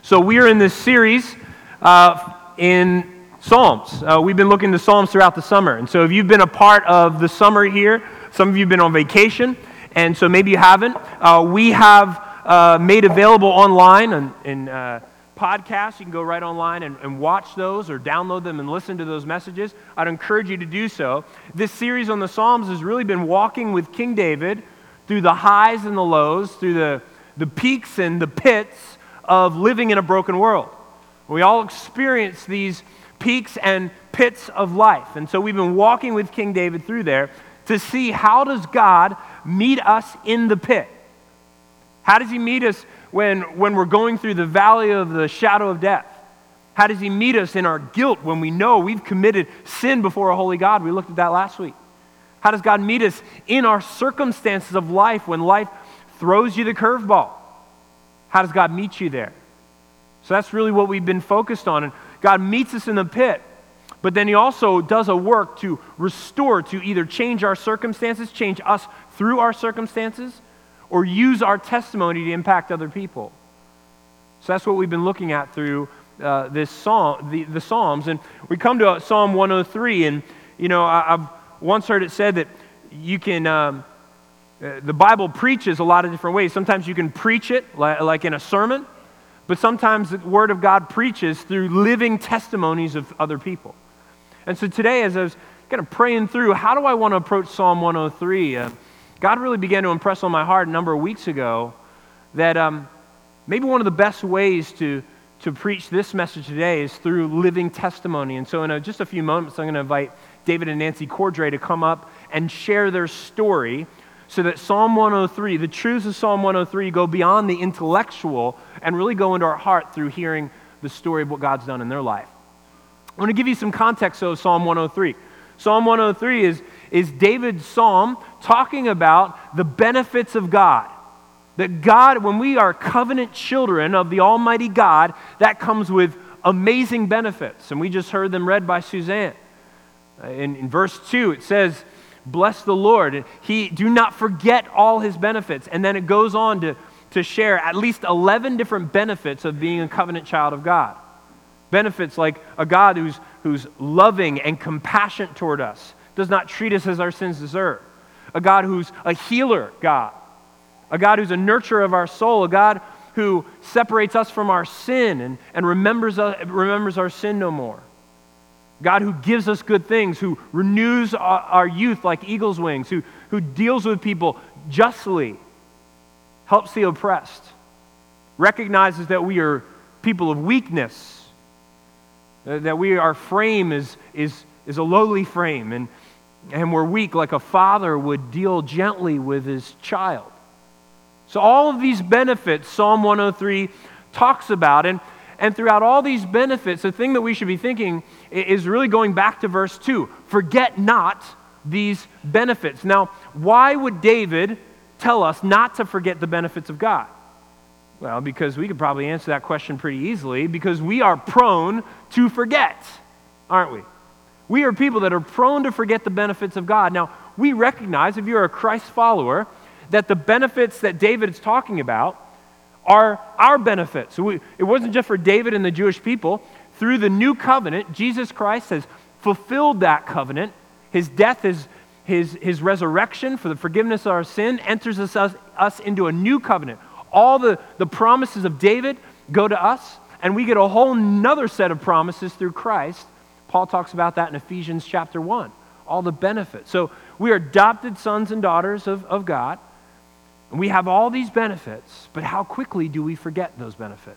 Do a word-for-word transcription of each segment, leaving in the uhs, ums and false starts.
So we are in this series uh, in Psalms. Uh, we've been looking to Psalms throughout the summer. And so if you've been a part of the summer here, some of you have been on vacation, and so maybe you haven't, uh, we have uh, made available online in, in uh, podcasts. You can go right online and, and watch those or download them and listen to those messages. I'd encourage you to do so. This series on the Psalms has really been walking with King David through the highs and the lows, through the, the peaks and the pits of living in a broken world. We all experience these peaks and pits of life. And so we've been walking with King David through there to see how does God meet us in the pit? How does he meet us when, when we're going through the valley of the shadow of death? How does he meet us in our guilt when we know we've committed sin before a holy God? We looked at that last week. How does God meet us in our circumstances of life when life throws you the curveball? How does God meet you there? So that's really what we've been focused on. And God meets us in the pit, but then he also does a work to restore, to either change our circumstances, change us through our circumstances, or use our testimony to impact other people. So that's what we've been looking at through uh, this psalm, the, the Psalms. And we come to Psalm one oh three, and you know, I, I've once heard it said that you can... Um, Uh, the Bible preaches a lot of different ways. Sometimes you can preach it like, like in a sermon, but sometimes the Word of God preaches through living testimonies of other people. And so today, as I was kind of praying through, how do I want to approach Psalm one oh three? Uh, God really began to impress on my heart a number of weeks ago that um, maybe one of the best ways to, to preach this message today is through living testimony. And so in a, just a few moments, I'm going to invite David and Nancy Cordray to come up and share their story, so that Psalm one oh three, the truths of Psalm one oh three go beyond the intellectual and really go into our heart through hearing the story of what God's done in their life. I want to give you some context of Psalm one oh three. Psalm one oh three is, is David's psalm talking about the benefits of God. That God, when we are covenant children of the Almighty God, that comes with amazing benefits. And we just heard them read by Suzanne. In, in verse two, it says, bless the Lord. He, do not forget all his benefits. And then it goes on to, to share at least eleven different benefits of being a covenant child of God. Benefits like a God who's, who's loving and compassionate toward us, does not treat us as our sins deserve. A God who's a healer God. A God who's a nurturer of our soul. A God who separates us from our sin and, and remembers, uh, remembers our sin no more. God who gives us good things, who renews our, our youth like eagle's wings, who, who deals with people justly, helps the oppressed, recognizes that we are people of weakness, that we our frame is, is, is a lowly frame, and, and we're weak like a father would deal gently with his child. So all of these benefits Psalm one oh three talks about, and And throughout all these benefits, the thing that we should be thinking is really going back to verse two. Forget not these benefits. Now, why would David tell us not to forget the benefits of God? Well, because we could probably answer that question pretty easily, because we are prone to forget, aren't we? We are people that are prone to forget the benefits of God. Now, we recognize, if you're a Christ follower, that the benefits that David is talking about are our benefits. So we, it wasn't just for David and the Jewish people. Through the new covenant, Jesus Christ has fulfilled that covenant. His death, his, his, his resurrection for the forgiveness of our sin enters us, us, us into a new covenant. All the, the promises of David go to us, and we get a whole nother set of promises through Christ. Paul talks about that in Ephesians chapter one, all the benefits. So we are adopted sons and daughters of, of God. We have all these benefits, but how quickly do we forget those benefits?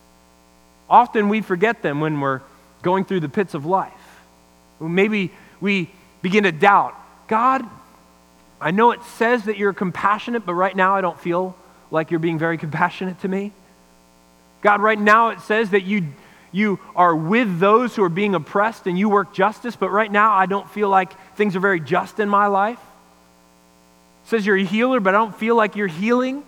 Often we forget them when we're going through the pits of life. Maybe we begin to doubt, God, I know it says that you're compassionate, but right now I don't feel like you're being very compassionate to me. God, right now it says that you, you are with those who are being oppressed and you work justice, but right now I don't feel like things are very just in my life. It says you're a healer, but I don't feel like you're healing.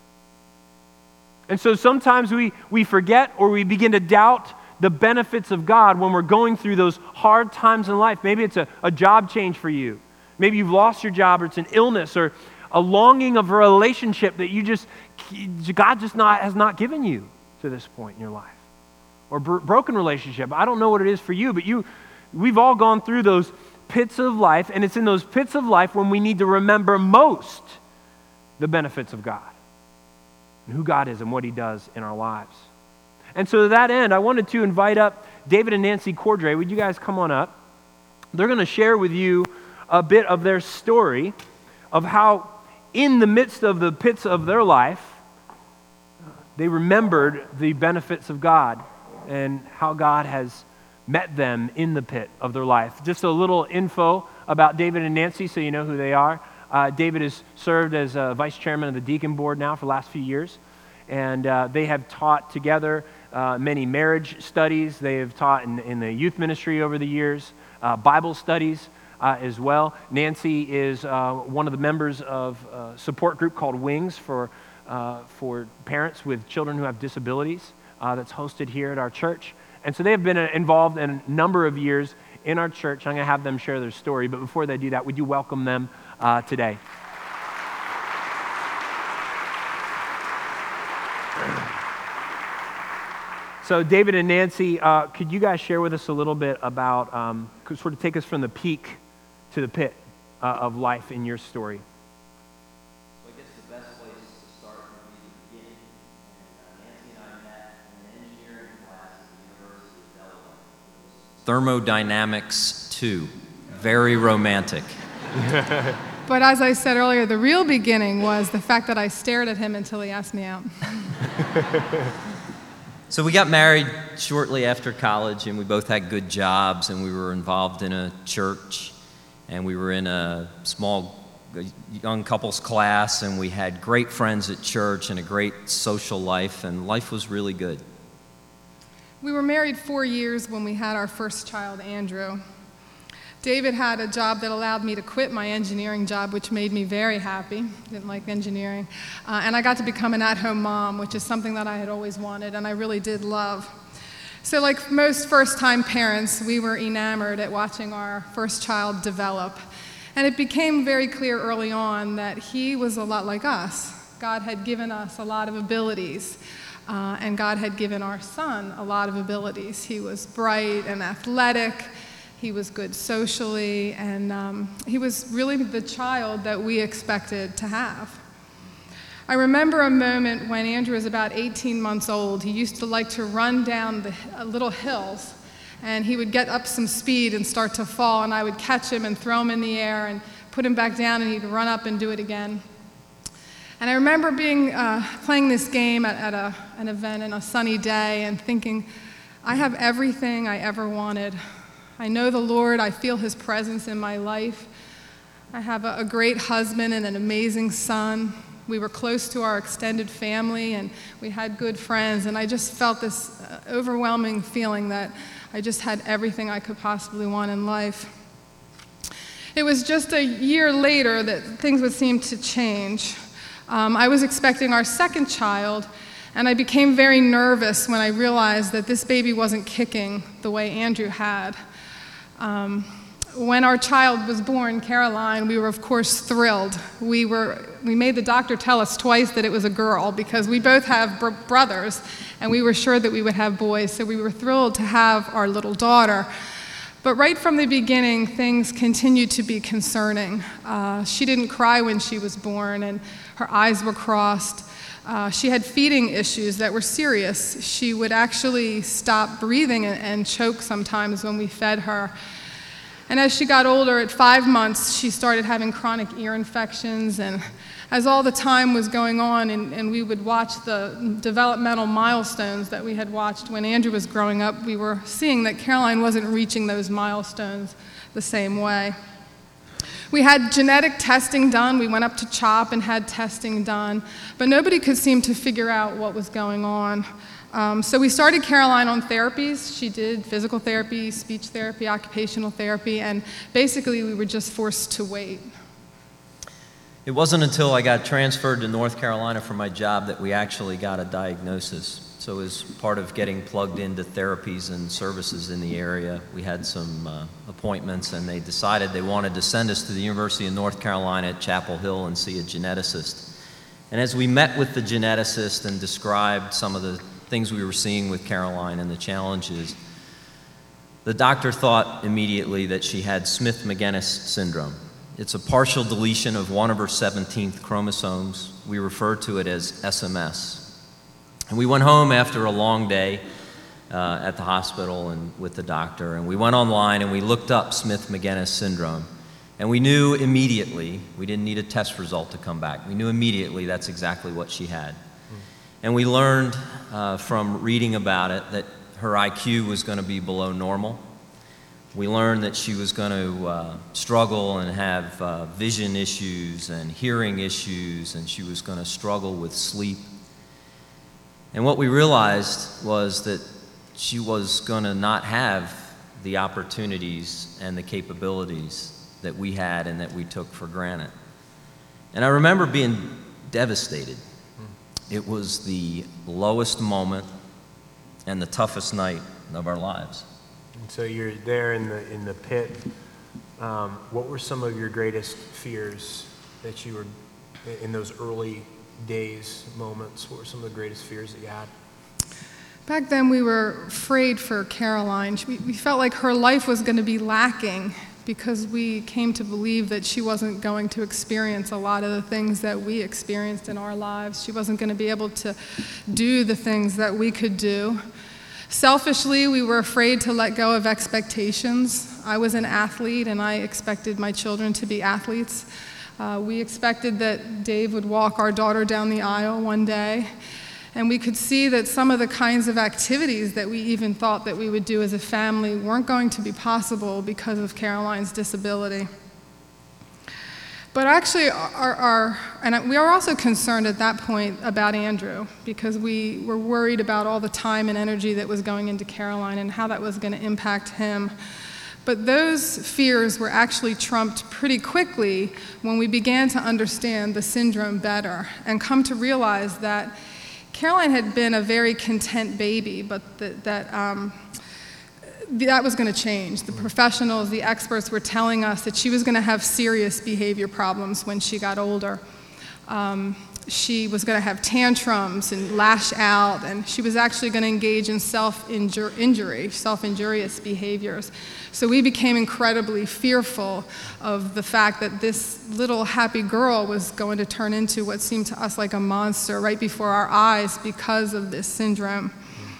And so sometimes we, we forget or we begin to doubt the benefits of God when we're going through those hard times in life. Maybe it's a, a job change for you. Maybe you've lost your job, or it's an illness, or a longing of a relationship that you just, God just not has not given you. to this point in your life? Or bro- broken relationship. I don't know what it is for you, but you, we've all gone through those pits of life, and it's in those pits of life when we need to remember most the benefits of God and who God is and what he does in our lives. And so to that end, I wanted to invite up David and Nancy Cordray. Would you guys come on up? They're going to share with you a bit of their story of how in the midst of the pits of their life, they remembered the benefits of God and how God has met them in the pit of their life. Just a little info about David and Nancy so you know who they are. Uh, David has served as uh, vice chairman of the deacon board now for the last few years, and uh, they have taught together uh, many marriage studies. They have taught in, in the youth ministry over the years, uh, Bible studies uh, as well. Nancy is uh, one of the members of a support group called Wings for, uh, for parents with children who have disabilities uh, that's hosted here at our church. And so they have been uh, involved in a number of years in our church. I'm going to have them share their story, but before they do that, would you welcome them uh, today? So David and Nancy, uh, could you guys share with us a little bit about, um, could sort of take us from the peak to the pit uh, of life in your story? So I guess the best place to start would be the beginning. And uh, Nancy and I met in an engineering class at the University of Delaware. Thermodynamics two, very romantic. But as I said earlier, the real beginning was the fact that I stared at him until he asked me out. So we got married shortly after college, and we both had good jobs, and we were involved in a church, and we were in a small young couples class, and we had great friends at church and a great social life, and life was really good. We were married four years when we had our first child, Andrew. David had a job that allowed me to quit my engineering job, which made me very happy. Didn't like engineering. Uh, and I got to become an at-home mom, which is something that I had always wanted and I really did love. So like most first-time parents, we were enamored at watching our first child develop. And it became very clear early on that he was a lot like us. God had given us a lot of abilities. Uh, and God had given our son a lot of abilities. He was bright and athletic. He was good socially, and um, he was really the child that we expected to have. I remember a moment when Andrew was about eighteen months old. He used to like to run down the uh, little hills, and he would get up some speed and start to fall, and I would catch him and throw him in the air and put him back down, and he'd run up and do it again. And I remember being uh, playing this game at, at a, an event on a sunny day and thinking, I have everything I ever wanted. I know the Lord, I feel his presence in my life. I have a, a great husband and an amazing son. We were close to our extended family and we had good friends, and I just felt this uh, overwhelming feeling that I just had everything I could possibly want in life. It was just a year later that things would seem to change. Um, I was expecting our second child, and I became very nervous when I realized that this baby wasn't kicking the way Andrew had. Um, when our child was born, Caroline, we were of course thrilled. We were we made the doctor tell us twice that it was a girl because we both have br- brothers, and we were sure that we would have boys. So we were thrilled to have our little daughter. But right from the beginning, things continued to be concerning. Uh, she didn't cry when she was born, and her eyes were crossed. Uh, she had feeding issues that were serious. She would actually stop breathing and, and choke sometimes when we fed her. And as she got older, at five months, she started having chronic ear infections. And as all the time was going on, and, and we would watch the developmental milestones that we had watched when Andrew was growing up, we were seeing that Caroline wasn't reaching those milestones the same way. We had genetic testing done. We went up to CHOP and had testing done, but nobody could seem to figure out what was going on. Um, so we started Caroline on therapies. She did physical therapy, speech therapy, occupational therapy, and basically we were just forced to wait. It wasn't until I got transferred to North Carolina for my job that we actually got a diagnosis. So as part of getting plugged into therapies and services in the area, we had some uh, appointments, and they decided they wanted to send us to the University of North Carolina at Chapel Hill and see a geneticist. And as we met with the geneticist and described some of the things we were seeing with Caroline and the challenges, the doctor thought immediately that she had Smith-Magenis syndrome. It's a partial deletion of one of her seventeenth chromosomes. We refer to it as S M S. And we went home after a long day uh, at the hospital and with the doctor, and we went online and we looked up Smith-Magenis syndrome. And we knew immediately, we didn't need a test result to come back, we knew immediately that's exactly what she had. Mm. And we learned uh, from reading about it that her I Q was going to be below normal. We learned that she was going to uh, struggle and have uh, vision issues and hearing issues, and she was going to struggle with sleep. And what we realized was that she was going to not have the opportunities and the capabilities that we had and that we took for granted. And I remember being devastated. It was the lowest moment and the toughest night of our lives. And so you're there in the in the pit. Um, what were some of your greatest fears that you were in those early days, moments? What were some of the greatest fears that you had? Back then, we were afraid for Caroline. We, we felt like her life was going to be lacking because we came to believe that she wasn't going to experience a lot of the things that we experienced in our lives. She wasn't going to be able to do the things that we could do. Selfishly, we were afraid to let go of expectations. I was an athlete, and I expected my children to be athletes. Uh, we expected that Dave would walk our daughter down the aisle one day, and we could see that some of the kinds of activities that we even thought that we would do as a family weren't going to be possible because of Caroline's disability. But actually, our, our, and we were also concerned at that point about Andrew, because we were worried about all the time and energy that was going into Caroline and how that was going to impact him. But those fears were actually trumped pretty quickly when we began to understand the syndrome better and come to realize that Caroline had been a very content baby, but that, that um, that was going to change. The professionals, the experts were telling us that she was going to have serious behavior problems when she got older. Um, she was going to have tantrums and lash out, and she was actually going to engage in self-injury, self-injurious behaviors. So we became incredibly fearful of the fact that this little happy girl was going to turn into what seemed to us like a monster right before our eyes because of this syndrome.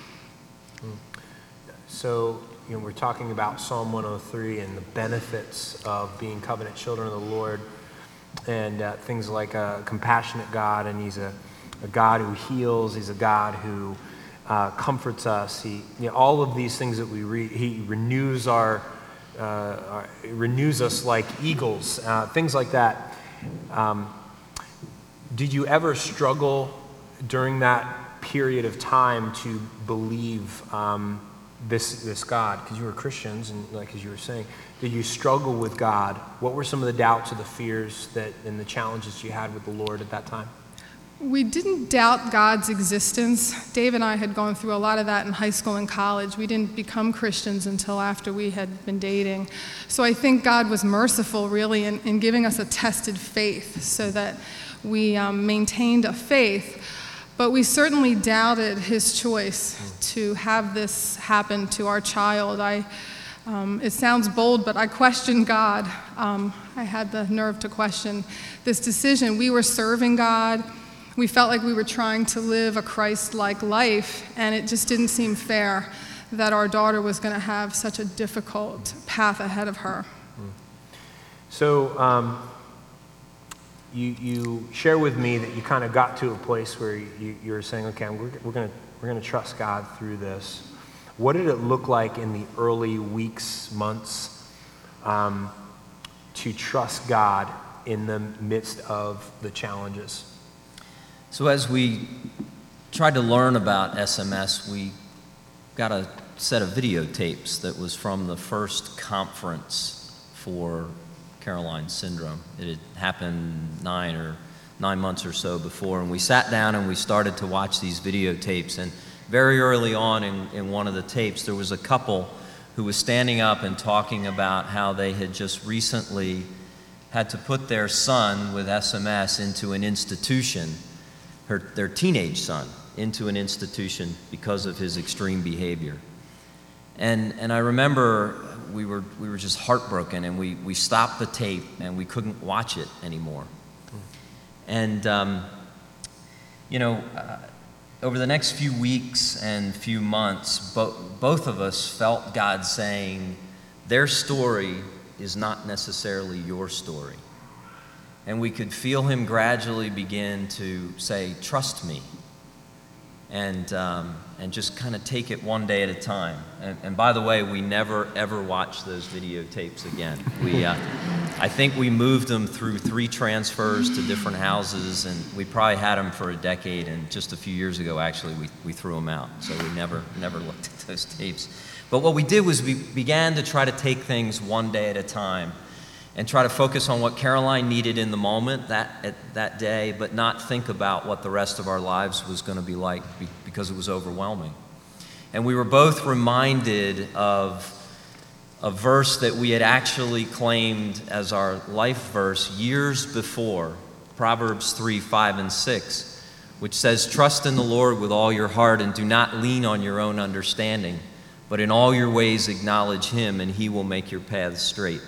So, you know, we're talking about Psalm one oh three and the benefits of being covenant children of the Lord, and uh, things like a compassionate God, and he's a, a God who heals, he's a God who uh, comforts us. He, you know, all of these things that we read, he renews our, uh, our renews us like eagles, uh, things like that. Um, did you ever struggle during that period of time to believe um, this this God? Because you were Christians, and like as you were saying, did you struggle with God? What were some of the doubts or the fears that and the challenges you had with the Lord at that time? We didn't doubt God's existence. Dave and I had gone through a lot of that in high school and college. We didn't become Christians until after we had been dating. So I think God was merciful, really, in, in giving us a tested faith so that we um, maintained a faith. But we certainly doubted his choice to have this happen to our child. I, um, it sounds bold, but I questioned God. Um, I had the nerve to question this decision. We were serving God. We felt like we were trying to live a Christ-like life, and it just didn't seem fair that our daughter was going to have such a difficult path ahead of her. So um, you, you share with me that you kind of got to a place where you, you were saying, okay, we're, we're going to we're going to trust God through this. What did it look like in the early weeks, months, um, to trust God in the midst of the challenges? So as we tried to learn about S M S, we got a set of videotapes that was from the first conference for Caroline syndrome. It had happened nine or nine months or so before, and we sat down and we started to watch these videotapes. And very early on in, in one of the tapes, there was a couple who was standing up and talking about how they had just recently had to put their son with S M S into an institution, her, their teenage son. into an institution because of his extreme behavior. And, and I remember we were, we were just heartbroken, and we, we stopped the tape, and we couldn't watch it anymore. And, um, you know, uh, over the next few weeks and few months, bo- both of us felt God saying, their story is not necessarily your story. And we could feel him gradually begin to say, trust me. And, um, and just kind of take it one day at a time. And, and by the way, we never, ever watched those videotapes again. We, uh, I think we moved them through three transfers to different houses, and we probably had them for a decade, and just a few years ago, actually, we, we threw them out. So we never, never looked at those tapes. But what we did was we began to try to take things one day at a time and try to focus on what Caroline needed in the moment that, at, that day, but not think about what the rest of our lives was going to be like because it was overwhelming. And we were both reminded of a verse that we had actually claimed as our life verse years before, Proverbs three, five, and six, which says, trust in the Lord with all your heart and do not lean on your own understanding, but in all your ways acknowledge him and he will make your paths straight.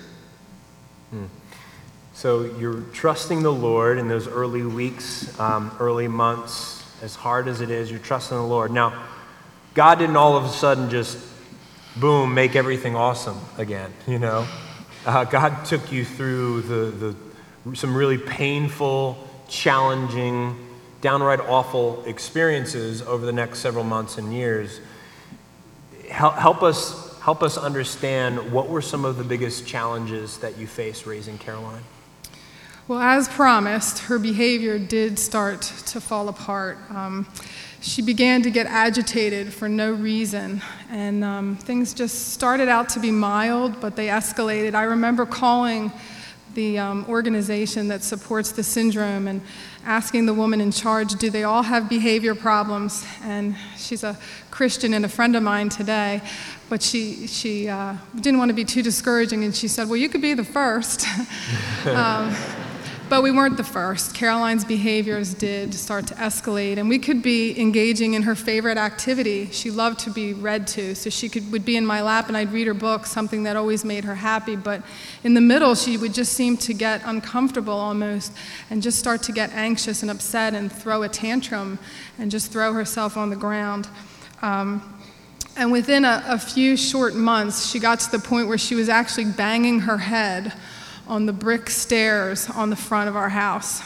So you're trusting the Lord in those early weeks, um, early months, as hard as it is, you're trusting the Lord. Now, God didn't all of a sudden just, boom, make everything awesome again, you know? Uh, God took you through the, the some really painful, challenging, downright awful experiences over the next several months and years. Help, help us Help us understand, what were some of the biggest challenges that you faced raising Caroline? Well, as promised, her behavior did start to fall apart. Um, she began to get agitated for no reason, and um, things just started out to be mild, but they escalated. I remember calling the um, organization that supports the syndrome and asking the woman in charge, do they all have behavior problems? And she's a Christian and a friend of mine today, but she, she uh, didn't want to be too discouraging, and she said, well, you could be the first. um, But we weren't the first. Caroline's behaviors did start to escalate, and we could be engaging in her favorite activity. She loved to be read to, so she could would be in my lap and I'd read her book, something that always made her happy. But in the middle, she would just seem to get uncomfortable almost and just start to get anxious and upset and throw a tantrum and just throw herself on the ground. Um, and within a, a few short months, she got to the point where she was actually banging her head on the brick stairs on the front of our house.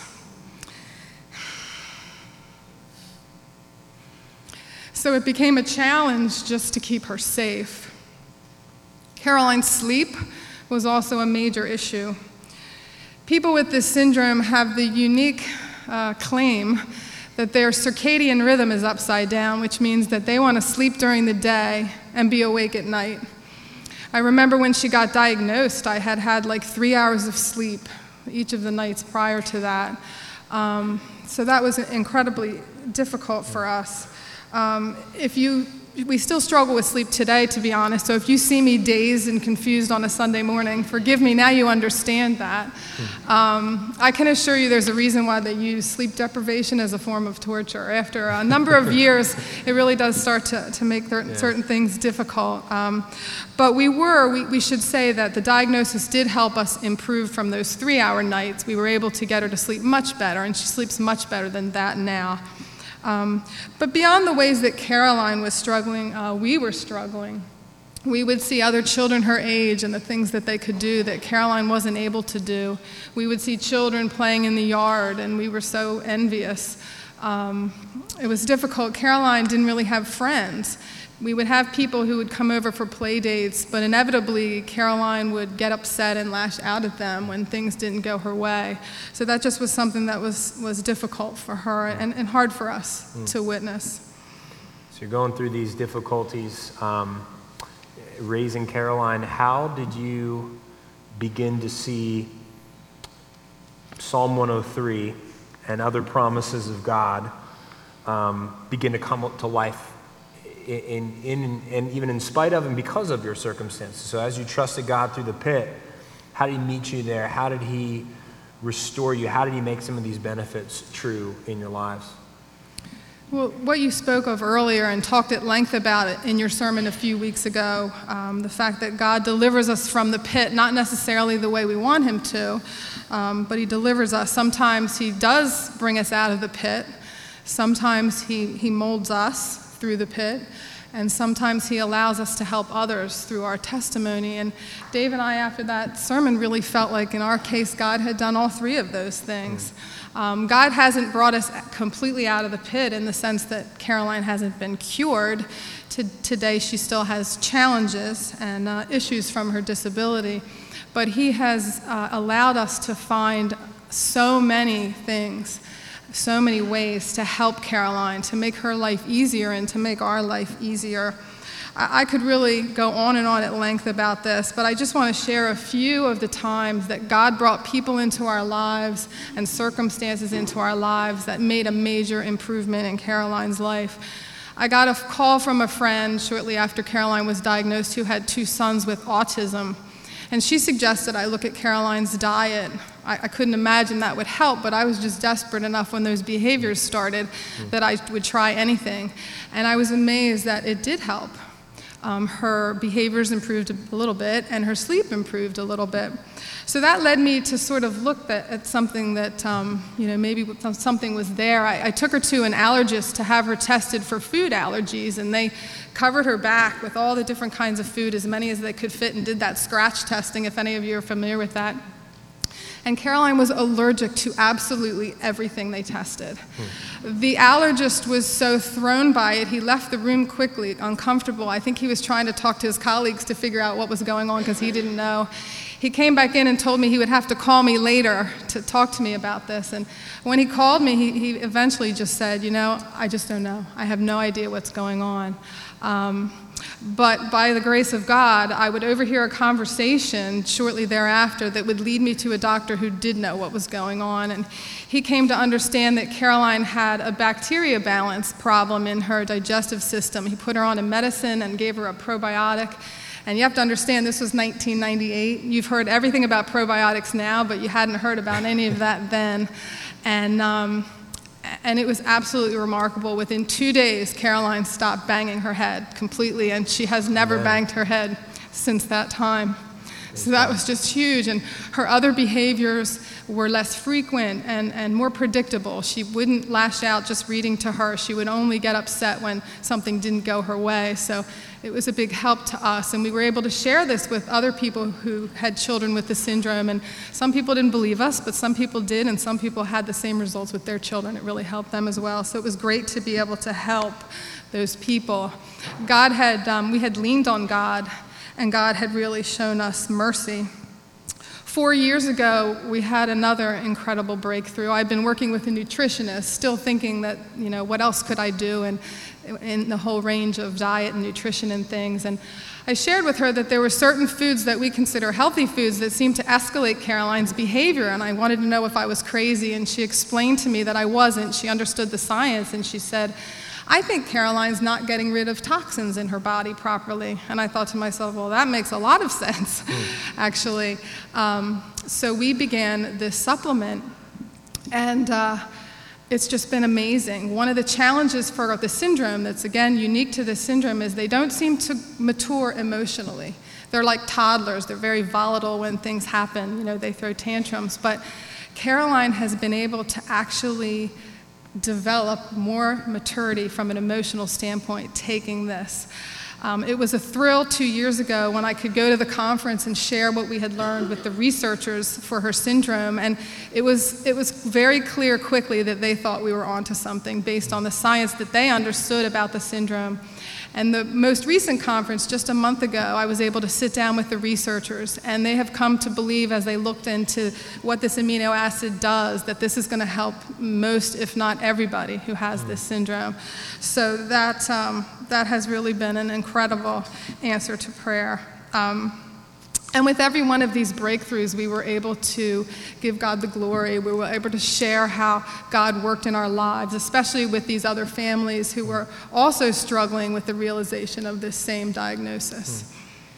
So it became a challenge just to keep her safe. Caroline's sleep was also a major issue. People with this syndrome have the unique uh, claim that their circadian rhythm is upside down, which means that they want to sleep during the day and be awake at night. I remember when she got diagnosed, I had had like three hours of sleep each of the nights prior to that. Um, so that was incredibly difficult for us. Um, if you, we still struggle with sleep today, to be honest. So if you see me dazed and confused on a Sunday morning, forgive me, now you understand that. Um, I can assure you there's a reason why they use sleep deprivation as a form of torture. After a number of years, it really does start to, to make th- yeah. certain things difficult. Um, but we were, we, we should say that the diagnosis did help us improve from those three-hour nights. We were able to get her to sleep much better, and she sleeps much better than that now. Um, but beyond the ways that Caroline was struggling, uh, we were struggling. We would see other children her age and the things that they could do that Caroline wasn't able to do. We would see children playing in the yard, and we were so envious. Um, it was difficult. Caroline didn't really have friends. We would have people who would come over for play dates, but inevitably Caroline would get upset and lash out at them when things didn't go her way. So that just was something that was, was difficult for her and, and hard for us mm. to witness. So you're going through these difficulties, um, raising Caroline. How did you begin to see Psalm one oh three and other promises of God um, begin to come to life In, in, and even in spite of and because of your circumstances? So as you trusted God through the pit, how did he meet you there? How did he restore you? How did he make some of these benefits true in your lives? Well, what you spoke of earlier and talked at length about it in your sermon a few weeks ago, um, the fact that God delivers us from the pit, not necessarily the way we want him to, um, but he delivers us. Sometimes he does bring us out of the pit. Sometimes he, he molds us through the pit. And sometimes he allows us to help others through our testimony. And Dave and I, after that sermon, really felt like in our case, God had done all three of those things. Um, God hasn't brought us completely out of the pit in the sense that Caroline hasn't been cured. To, today, she still has challenges and uh, issues from her disability. But he has uh, allowed us to find so many things, so many ways to help Caroline, to make her life easier and to make our life easier. I, I could really go on and on at length about this, but I just want to share a few of the times that God brought people into our lives and circumstances into our lives that made a major improvement in Caroline's life. I got a call from a friend shortly after Caroline was diagnosed who had two sons with autism. And she suggested I look at Caroline's diet. I, I couldn't imagine that would help, but I was just desperate enough when those behaviors started mm. that I would try anything. And I was amazed that it did help. Um, her behaviors improved a little bit, and her sleep improved a little bit. So that led me to sort of look at, at something that, um, you know, maybe something was there. I, I took her to an allergist to have her tested for food allergies, and they covered her back with all the different kinds of food, as many as they could fit, and did that scratch testing, if any of you are familiar with that. And Caroline was allergic to absolutely everything they tested. Hmm. The allergist was so thrown by it, he left the room quickly, uncomfortable. I think he was trying to talk to his colleagues to figure out what was going on because he didn't know. He came back in and told me he would have to call me later to talk to me about this. And when he called me, he, he eventually just said, you know, I just don't know. I have no idea what's going on. Um, But by the grace of God, I would overhear a conversation shortly thereafter that would lead me to a doctor who did know what was going on. And he came to understand that Caroline had a bacteria balance problem in her digestive system. He put her on a medicine and gave her a probiotic. And you have to understand, this was nineteen ninety-eight. You've heard everything about probiotics now, but you hadn't heard about any of that then. And um, And it was absolutely remarkable. Within two days, Caroline stopped banging her head completely, and she has never yeah. banged her head since that time. So that was just huge. And her other behaviors were less frequent and, and more predictable. She wouldn't lash out just reading to her. She would only get upset when something didn't go her way. So it was a big help to us. And we were able to share this with other people who had children with the syndrome. And some people didn't believe us, but some people did, and some people had the same results with their children. It really helped them as well. So it was great to be able to help those people. God had, um, we had leaned on God, and God had really shown us mercy. Four years ago, we had another incredible breakthrough. I'd been working with a nutritionist, still thinking that, you know, what else could I do in, in the whole range of diet and nutrition and things. And I shared with her that there were certain foods that we consider healthy foods that seemed to escalate Caroline's behavior, and I wanted to know if I was crazy, and she explained to me that I wasn't. She understood the science, and she said, I think Caroline's not getting rid of toxins in her body properly. And I thought to myself, well, that makes a lot of sense, mm. actually. Um, so we began this supplement, and uh, it's just been amazing. One of the challenges for the syndrome that's, again, unique to this syndrome is they don't seem to mature emotionally. They're like toddlers. They're very volatile when things happen. You know, they throw tantrums. But Caroline has been able to actually develop more maturity from an emotional standpoint taking this. Um, it was a thrill two years ago when I could go to the conference and share what we had learned with the researchers for her syndrome, and it was it was very clear quickly that they thought we were onto something based on the science that they understood about the syndrome. And the most recent conference, just a month ago, I was able to sit down with the researchers, and they have come to believe, as they looked into what this amino acid does, that this is going to help most, if not everybody, who has this syndrome. So that, um, that has really been an incredible answer to prayer. Um, And with every one of these breakthroughs, we were able to give God the glory. We were able to share how God worked in our lives, especially with these other families who were also struggling with the realization of this same diagnosis.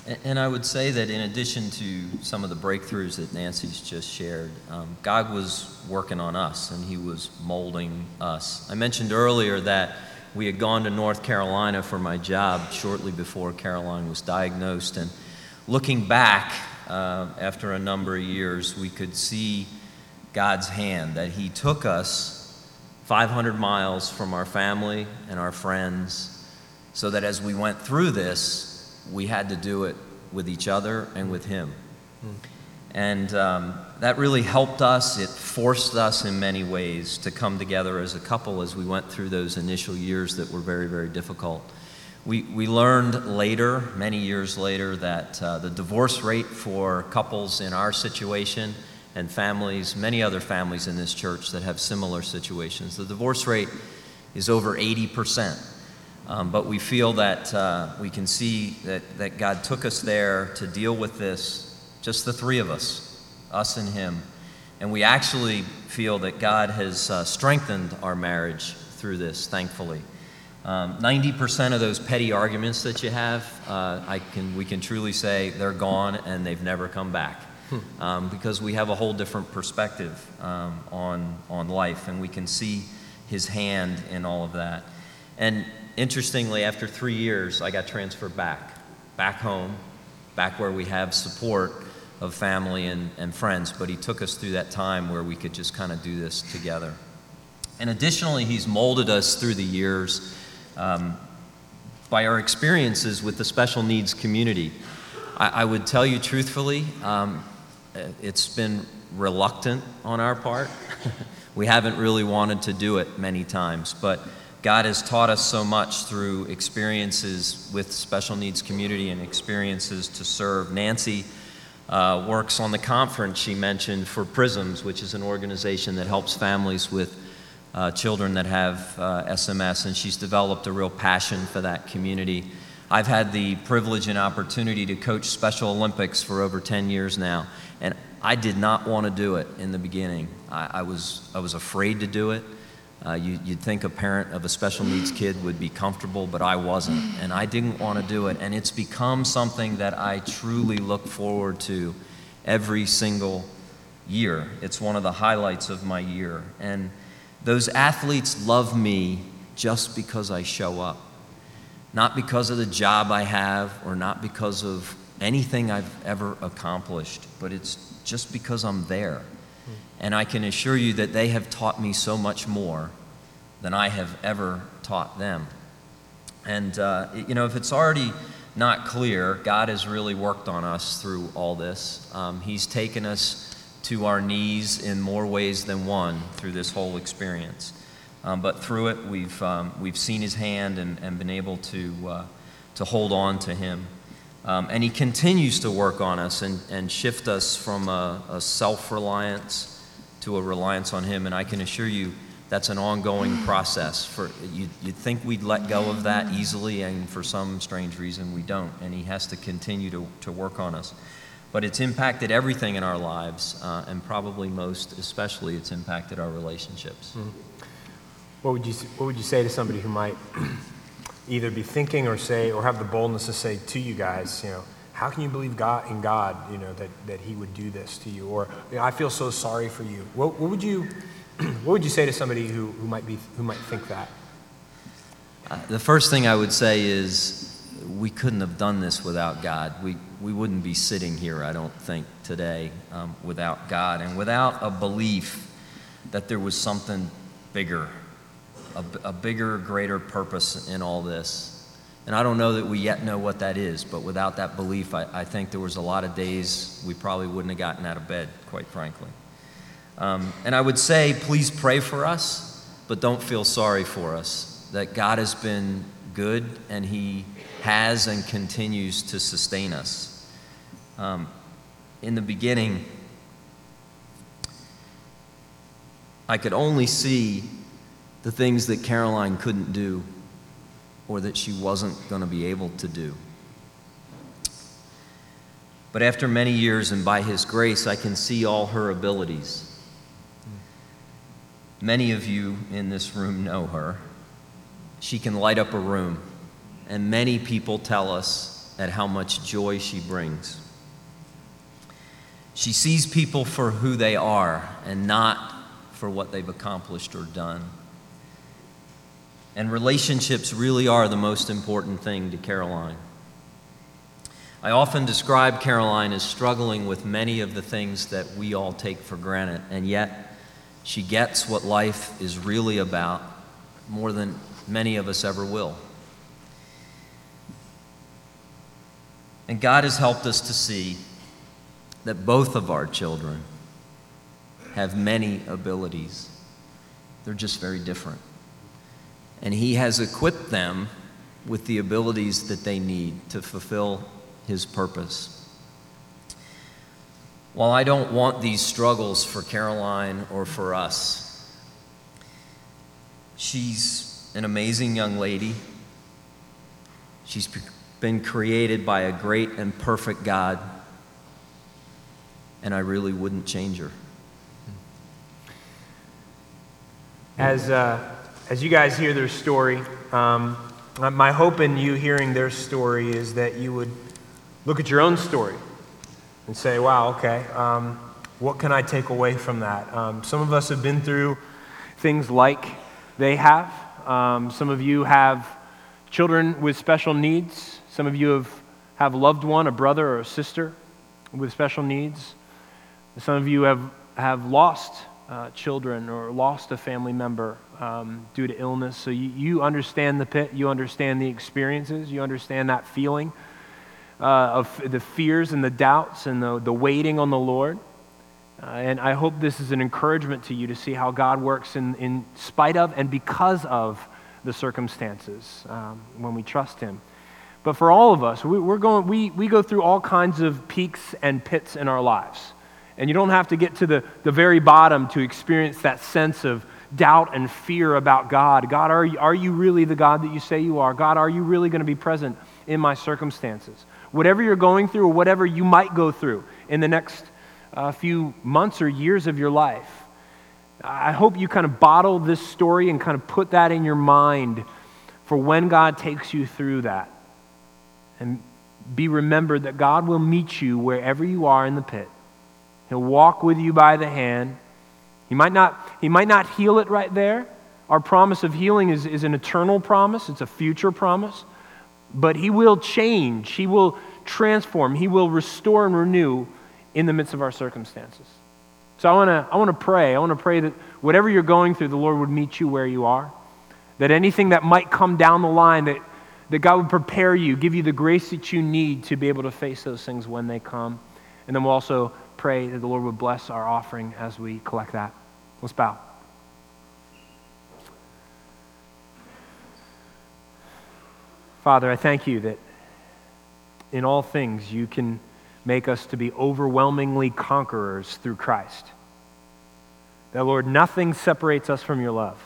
And, and I would say that in addition to some of the breakthroughs that Nancy's just shared, um, God was working on us, and he was molding us. I mentioned earlier that we had gone to North Carolina for my job shortly before Caroline was diagnosed, and looking back uh, after a number of years, we could see God's hand, that he took us five hundred miles from our family and our friends, so that as we went through this, we had to do it with each other and with him. Mm. And um, that really helped us. It forced us in many ways to come together as a couple as we went through those initial years that were very, very difficult. We, we learned later, many years later, that uh, the divorce rate for couples in our situation and families, many other families in this church that have similar situations, the divorce rate is over eighty percent. Um, but we feel that uh, we can see that, that God took us there to deal with this, just the three of us, us and him. And we actually feel that God has uh, strengthened our marriage through this, thankfully. Um, ninety percent of those petty arguments that you have, uh, I can, we can truly say they're gone and they've never come back. Hmm. Um, because we have a whole different perspective um, on, on life, and we can see his hand in all of that. And interestingly, after three years, I got transferred back, back home, back where we have support of family and, and friends, but he took us through that time where we could just kind of do this together. And additionally, he's molded us through the years um, by our experiences with the special needs community. I, I would tell you truthfully, um, it's been reluctant on our part. We haven't really wanted to do it many times, but God has taught us so much through experiences with special needs community and experiences to serve. Nancy uh, works on the conference she mentioned for PRISMS, which is an organization that helps families with uh, children that have uh, S M S, and she's developed a real passion for that community. I've had the privilege and opportunity to coach Special Olympics for over ten years now, and I did not want to do it in the beginning. I, I was I was afraid to do it. Uh, you, you'd think a parent of a special needs kid would be comfortable, but I wasn't, and I didn't want to do it. And it's become something that I truly look forward to every single year. It's one of the highlights of my year. And those athletes love me just because I show up, not because of the job I have or not because of anything I've ever accomplished, but it's just because I'm there. And I can assure you that they have taught me so much more than I have ever taught them. And, uh, you know, if it's already not clear, God has really worked on us through all this. Um, he's taken us to our knees in more ways than one through this whole experience. Um, but through it, we've, um, we've seen his hand and, and been able to, uh, to hold on to him. Um, and he continues to work on us and, and shift us from a, a self-reliance to a reliance on him, and I can assure you that's an ongoing process. For you, you'd think we'd let go of that easily, and for some strange reason we don't, and he has to continue to, to work on us. But it's impacted everything in our lives, uh, and probably most especially it's impacted our relationships. Mm-hmm. What would you What would you say to somebody who might either be thinking or say, or have the boldness to say to you guys, you know, how can you believe God in God, you know, that, that he would do this to you? Or, you know, I feel so sorry for you. What, what would you what would you say to somebody who, who might be who might think that? Uh, the first thing I would say is we couldn't have done this without God. We we wouldn't be sitting here, I don't think, today um, without God and without a belief that there was something bigger, a, a bigger, greater purpose in all this. And I don't know that we yet know what that is, but without that belief, I, I think there was a lot of days we probably wouldn't have gotten out of bed, quite frankly. Um, and I would say, please pray for us, but don't feel sorry for us, that God has been good and he has and continues to sustain us. Um, in the beginning, I could only see the things that Caroline couldn't do or that she wasn't going to be able to do. But after many years and by his grace, I can see all her abilities. Many of you in this room know her. She can light up a room, and many people tell us at how much joy she brings. She sees people for who they are and not for what they've accomplished or done. And relationships really are the most important thing to Caroline. I often describe Caroline as struggling with many of the things that we all take for granted, and yet she gets what life is really about more than many of us ever will. And God has helped us to see that both of our children have many abilities. They're just very different. And He has equipped them with the abilities that they need to fulfill His purpose. While I don't want these struggles for Caroline or for us, she's an amazing young lady. She's been created by a great and perfect God, and I really wouldn't change her. As, uh, as you guys hear their story, um, my hope in you hearing their story is that you would look at your own story and say, wow, okay, um, what can I take away from that? Um, some of us have been through things like they have. Um, some of you have children with special needs. Some of you have, have a loved one, a brother or a sister with special needs. Some of you have, have lost uh, children or lost a family member um, due to illness. So you, you understand the pit, you understand the experiences, you understand that feeling uh, of the fears and the doubts and the, the waiting on the Lord. Uh, and I hope this is an encouragement to you to see how God works in, in spite of and because of the circumstances um, when we trust Him. But for all of us, we, we're going, we, we go through all kinds of peaks and pits in our lives. And you don't have to get to the, the very bottom to experience that sense of doubt and fear about God. God, are you, are you really the God that you say you are? God, are you really going to be present in my circumstances? Whatever you're going through or whatever you might go through in the next uh, few months or years of your life, I hope you kind of bottle this story and kind of put that in your mind for when God takes you through that. And be remembered that God will meet you wherever you are in the pit. He'll walk with you by the hand. He might not, he might not heal it right there. Our promise of healing is, is an eternal promise. It's a future promise. But He will change. He will transform. He will restore and renew in the midst of our circumstances. So I want to I want to pray. I want to pray that whatever you're going through, the Lord would meet you where you are. That anything that might come down the line, that, that God would prepare you, give you the grace that you need to be able to face those things when they come. And then we'll also pray that the Lord would bless our offering as we collect that. Let's bow. Father, I thank you that in all things you can make us to be overwhelmingly conquerors through Christ. That, Lord, nothing separates us from your love.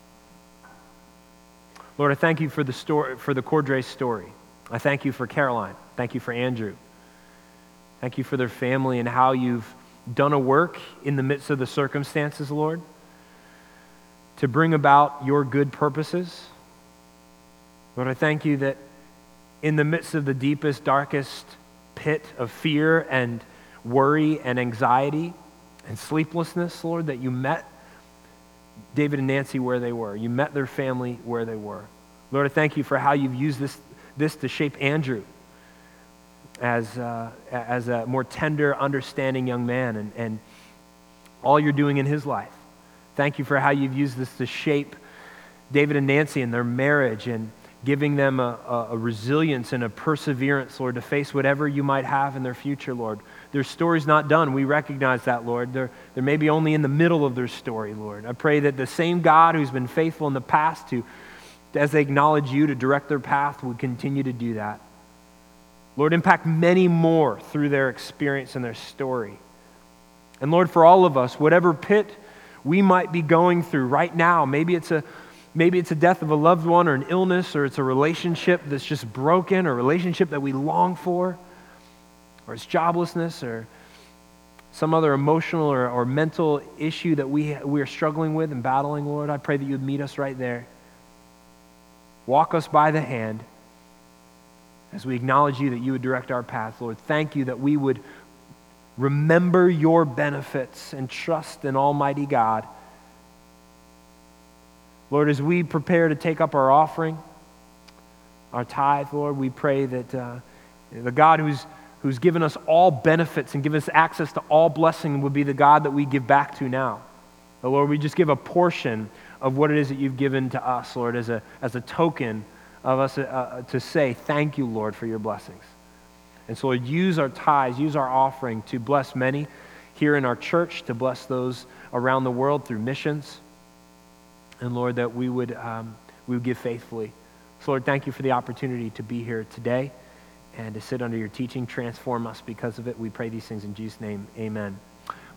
Lord, I thank you for the story, for the Cordray story. I thank you for Caroline. Thank you for Andrew. Thank you for their family and how you've done a work in the midst of the circumstances, Lord, to bring about your good purposes. Lord, I thank you that in the midst of the deepest, darkest pit of fear and worry and anxiety and sleeplessness, Lord, that you met David and Nancy where they were. You met their family where they were. Lord, I thank you for how you've used this, this to shape Andrew as, uh, as a more tender, understanding young man and, and all you're doing in his life. Thank you for how you've used this to shape David and Nancy and their marriage and giving them a, a, a resilience and a perseverance, Lord, to face whatever you might have in their future, Lord. Their story's not done. We recognize that, Lord. They're, they're maybe only in the middle of their story, Lord. I pray that the same God who's been faithful in the past to, as they acknowledge you, to direct their path, would continue to do that. Lord, impact many more through their experience and their story. And Lord, for all of us, whatever pit we might be going through right now, maybe it's a maybe it's a death of a loved one or an illness, or it's a relationship that's just broken, or a relationship that we long for, or it's joblessness, or some other emotional or, or mental issue that we, we are struggling with and battling, Lord, I pray that you would meet us right there. Walk us by the hand as we acknowledge you that you would direct our path, Lord, thank you that we would remember your benefits and trust in Almighty God. Lord, as we prepare to take up our offering, our tithe, Lord, we pray that uh, the God who's, who's given us all benefits and given us access to all blessing would be the God that we give back to now. But Lord, we just give a portion of what it is that you've given to us, Lord, as a, as a token of us uh, to say, thank you, Lord, for your blessings. And so, Lord, use our tithes, use our offering to bless many here in our church, to bless those around the world through missions. And Lord, that we would, um, we would give faithfully. So, Lord, thank you for the opportunity to be here today and to sit under your teaching. Transform us because of it. We pray these things in Jesus' name. Amen.